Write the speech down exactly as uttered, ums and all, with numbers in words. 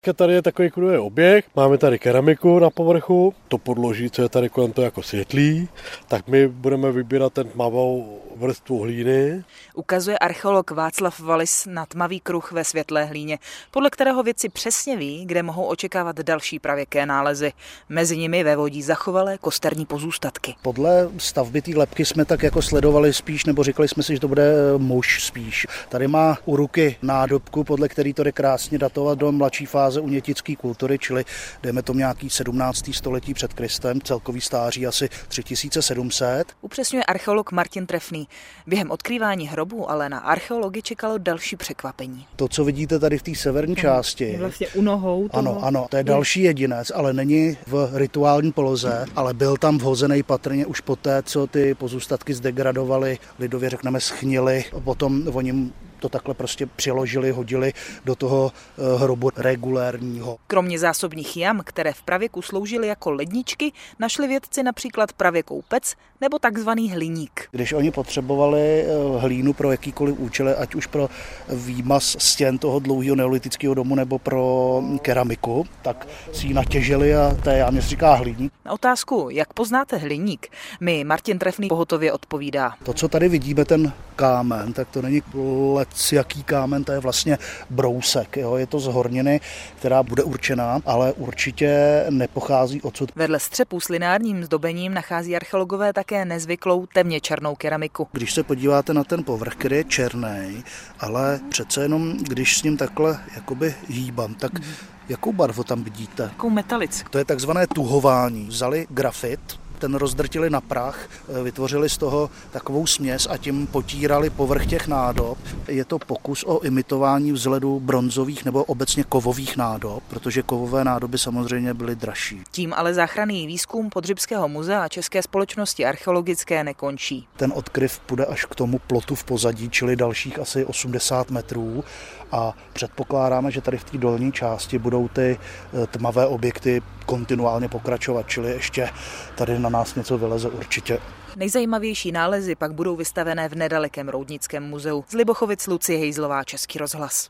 Tady je takový kruhový objekt, máme tady keramiku na povrchu, to podloží, co je tady kolem toho jako světlý, tak my budeme vybírat ten tmavou vrstvu hlíny. Ukazuje archeolog Václav Valis na tmavý kruh ve světlé hlíně, podle kterého vědci přesně ví, kde mohou očekávat další pravěké nálezy. Mezi nimi vévodí zachovalé kosterní pozůstatky. Podle stavby té lebky jsme tak jako sledovali spíš, nebo říkali jsme si, že to bude muž spíš. Tady má u ruky nádobku, podle který to jde krásně datovat do mladší fáze unětické kultury, čili dejme tomu nějaký sedmnácté století před Kristem, celkový stáří asi tři tisíce sedm set. Upřesňuje archeolog Martin Trefný. Během odkrývání hrobu ale na archeology čekalo další překvapení. To, co vidíte tady v té severní části, je vlastně u nohou toho. Ano, ano, to je další jedinec, ale není v rituální poloze, ale byl tam vhozený patrně už poté, co ty pozůstatky zdegradovaly, lidově řekneme schnily, potom oni to takhle prostě přiložili, hodili do toho hrobu regulérního. Kromě zásobních jam, které v pravěku sloužily jako ledničky, našli vědci například pravěkou pec nebo takzvaný hliník. Když oni potřebovali hlínu pro jakýkoliv účely, ať už pro výmaz stěn toho dlouhého neolitického domu nebo pro keramiku, tak si ji natěžili a té jámě se říká hliník. Na otázku, jak poznáte hliník, mi Martin Trefný pohotově odpovídá. To, co tady vidíme, ten kámen, tak to není lec jaký kámen, to je vlastně brousek. Jo? Je to z horniny, která bude určená, ale určitě nepochází odsud. Vedle střepů s lineárním zdobením nachází archeologové také nezvyklou temně černou keramiku. Když se podíváte na ten povrch, který je černý, ale přece jenom, když s ním takhle jakoby hýbám, tak mm. jakou barvu tam vidíte? Jakou metalic. To je takzvané tuhování. Vzali grafit, ten rozdrtili na prach, vytvořili z toho takovou směs a tím potírali povrch těch nádob. Je to pokus o imitování vzhledu bronzových nebo obecně kovových nádob, protože kovové nádoby samozřejmě byly dražší. Tím ale záchranný výzkum Podřibského muzea a České společnosti archeologické nekončí. Ten odkryv půjde až k tomu plotu v pozadí, čili dalších asi osmdesát metrů a předpokládáme, že tady v té dolní části budou ty tmavé objekty kontinuálně pokračovat, čili ještě tady na nás něco vyleze určitě. Nejzajímavější nálezy pak budou vystavené v nedalekém Roudnickém muzeu. Z Libochovic Lucie Hejzlová, Český rozhlas.